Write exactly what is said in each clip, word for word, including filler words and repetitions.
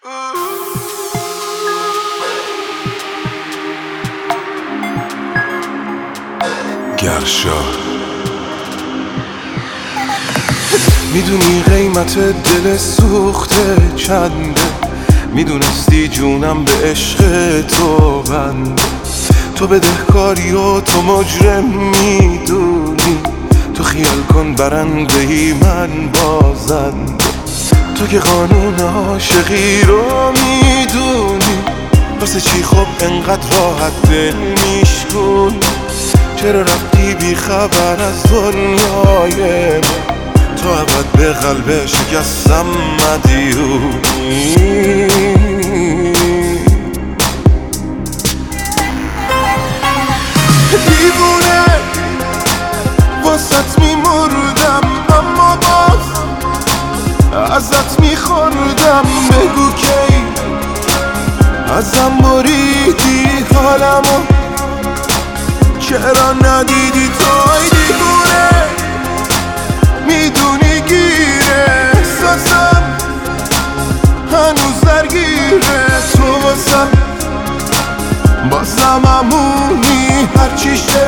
گرشا میدونی قیمت دل سوخته چنده، میدونستی جونم به عشق تو بنده. تو بدهکاری و تو مجرم میدونی، تو خیال کن برنده ای من بازنده. تو که قانون عاشقی رو میدونی، واسه چی خب انقدر راحت دل میشکن؟ چرا رفتی بی خبر از دنیای من؟ تو ابد به قلب شکستم مدیونی. دیوونه واسط میمردم، اما باز ازت میخوردم. بگو کی ازم بریدی حالمو، چرا ندیدی توی؟ دیوونه میدونی گیره احساسم هنوز درگیره. تو واسم بازم همونی، هرچی شه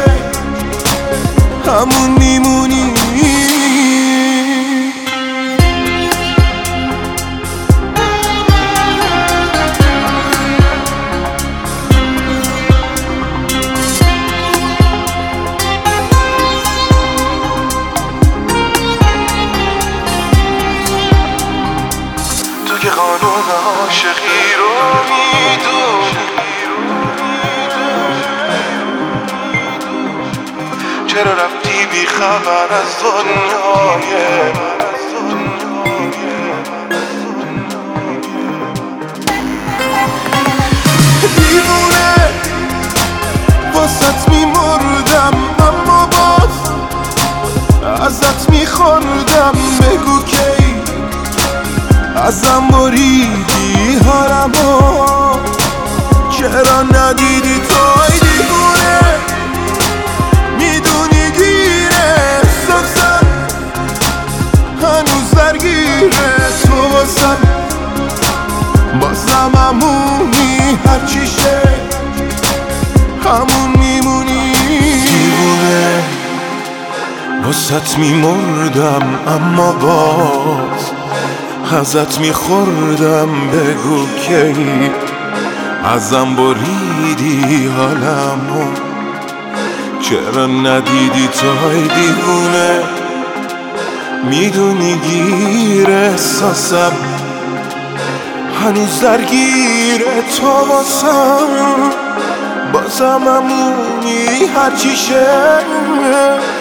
همون میمونی. تو که قانون عاشقی رو میدونی، چرا رفتی بی خبر از دنیای من؟ دیوونه واسط میمردم، اما باز ازت میخوردم. بگو کی ازم بریدی حالمو، چرا ندیدی توی؟ دیوونه میدونی گیره احساسم هنوز درگیره. تو واسم بازم همونی، هرچی شه همون میمونی. دیوونه واسط میمردم، اما باز ازت میخوردم. بگو کی ازم بریدی حالمو، چرا ندیدی توی؟ دیوونه میدونی گیر احساسم هنوز درگیره. تو واسم بازم همونی، هرچی شه